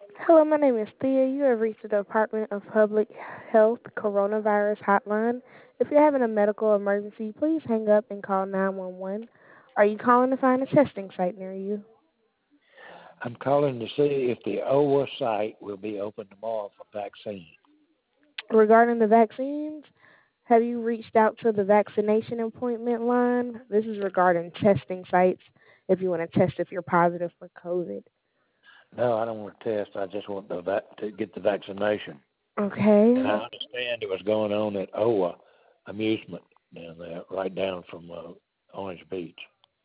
Hello, my name is Thea. You have reached the Department of Public Health Coronavirus Hotline. If you're having a medical emergency, please hang up and call 911. Are you calling to find a testing site near you? I'm calling to see if the OWA site will be open tomorrow for vaccine. Regarding the vaccines, have you reached out to the vaccination appointment line? This is regarding testing sites if you want to test if you're positive for COVID. No, I don't want to test. I just want to get the vaccination. And Okay. I understand it was going on at OWA Amusement down there, right down from Orange Beach.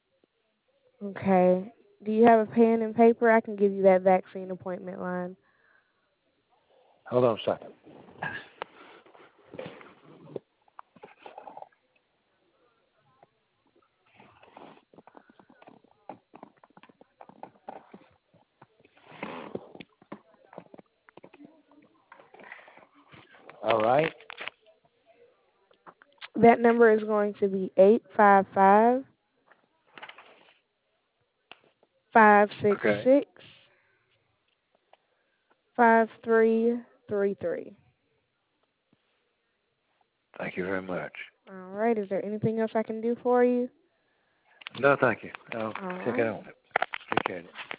Okay. Do you have a pen and paper? I can give you that vaccine appointment line. Hold on a second. All right. That number is going to be 855 Okay. 566 5333. Thank you very much. All right. Is there anything else I can do for you? No, thank you. I'll All take it right. on it. Appreciate it.